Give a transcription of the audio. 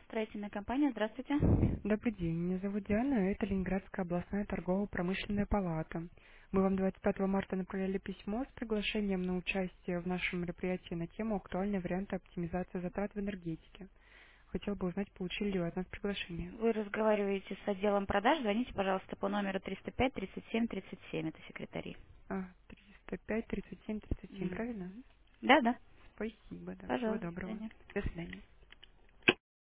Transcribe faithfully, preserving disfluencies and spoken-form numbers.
Строительная компания, здравствуйте. Добрый день, меня зовут Диана, это Ленинградская областная торгово-промышленная палата. Мы вам двадцать пятого марта направляли письмо с приглашением на участие в нашем мероприятии на тему «Актуальные варианты оптимизации затрат в энергетике». Хотела бы узнать, получили ли вы от нас приглашение. Вы разговариваете с отделом продаж, звоните, пожалуйста, по номеру триста пять тридцать семь тридцать семь, это секретари. А, триста пять тридцать семь тридцать семь, Мгм. правильно? Да, да. Спасибо, да, всего Пожалуйста, до доброго. свидания. До свидания.